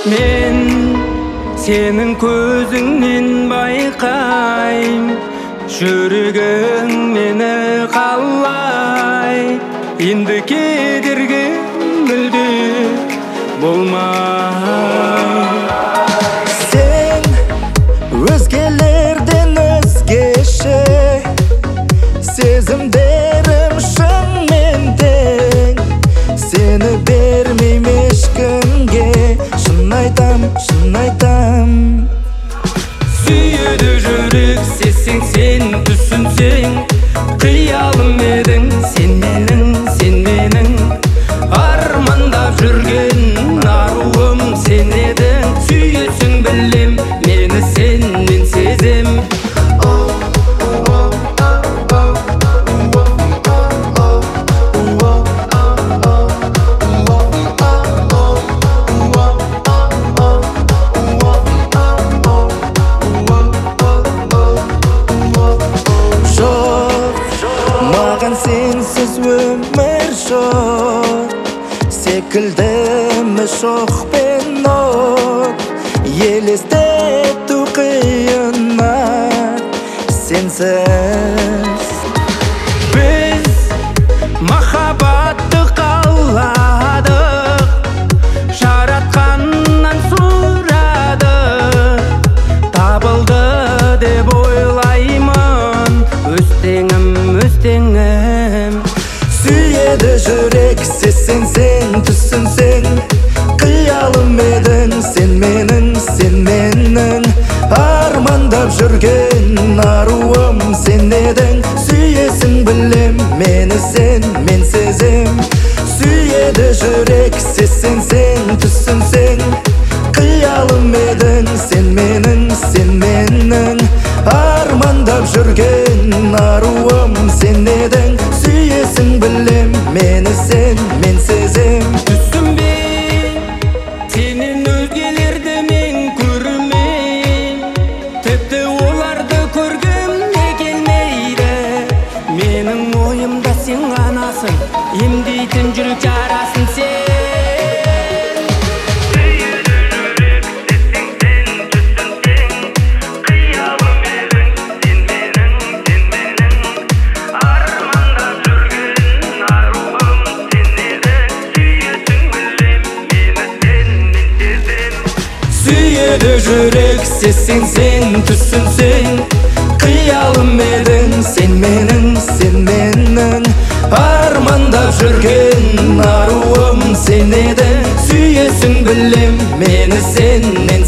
Men senin көзіңнен байқайм, жүрегің мені қалай. Енді кедергі мүлде болмай. Сен өзгелерден өзгеше, сезімдерім шынмен тең. Сені бермейм ешкімге, шын айтам, шын айтам. Сүйеді жүрек сезсең, сен түсінсең, қиялым едің сен менің. Армандап жүрген аруым сен едің. Сүйесің білем, мені сенен сезем. Маған сенсіз өмір жоқ, секілдімі шоқ пен от. Елестету қиынат сенсіз. Біз махаббатты қаладық, жаратқаннан сұрадық. Табылды деп ойлаймын, өстеңім. Сүйеді жүрек сезсең, сен түсінсең, қиялым едің сен менің. Армандап жүрген аруым сен едің. Сүйесің білем, мені мен сезем. Сүйеді жүрек сезсең, сен түсінсең, қиялым едің сен менің. Армандап жүрген аруым сен едің. Сүйесің білем, мені мен сезем. Түсінбе, сенен өзгелерді мен көрмейм, тіпті оларды көргім де келмейді. Менің ойымда сен ғанасың, емдейтін жүрек жарасын сен. Сүйеді жүрек сезсең, сен түсінсең, қиялым едің сен менің. Армандап жүрген аруым сен едің. Сүйесің білем, мені сенен